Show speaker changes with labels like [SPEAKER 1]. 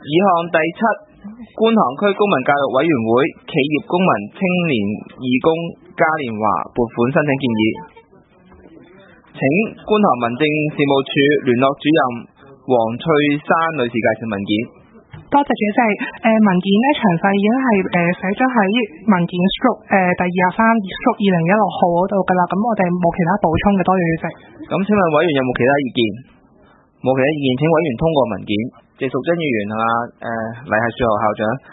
[SPEAKER 1] 以項第7觀塘區公民教育委員會企業公民青年義工嘉年華撥款申請建議，請觀塘民政事務處聯絡主任黃翠珊女士介紹文件。
[SPEAKER 2] 多謝主席。文件呢詳細已經係寫咗喺文件 stroke 第23 stroke 2016號嗰度㗎啦。咁我哋冇其他補充嘅，多謝主席。
[SPEAKER 1] 咁請問委員有冇其他意見？冇其他意見，請委員通過文件。謝淑珍議員啊，黎系樹校校長，